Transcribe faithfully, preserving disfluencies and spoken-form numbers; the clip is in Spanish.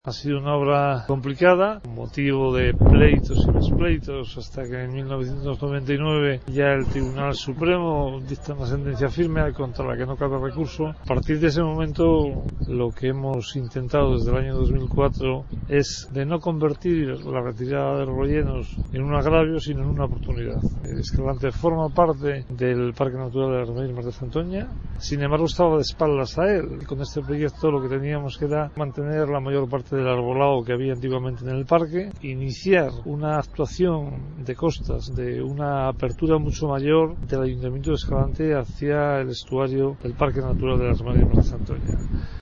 Ha sido una obra complicada, motivo de pleitos y despleitos, hasta que en mil novecientos noventa y nueve ya el Tribunal Supremo dicta una sentencia firme contra la que no cabe recurso. A partir de ese momento, lo que hemos intentado desde el año dos mil cuatro es de no convertir la retirada de los rellenos en un agravio, sino en una oportunidad. Escalante forma parte del Parque Natural de las Marismas de Santoña, sin embargo estaba de espaldas a él. Y con este proyecto lo que teníamos que era mantener la mayor parte del arbolado que había antiguamente en el parque, iniciar una actuación de costas, de una apertura mucho mayor del Ayuntamiento de Escalante hacia el estuario del Parque Natural de las Marismas de Santoña.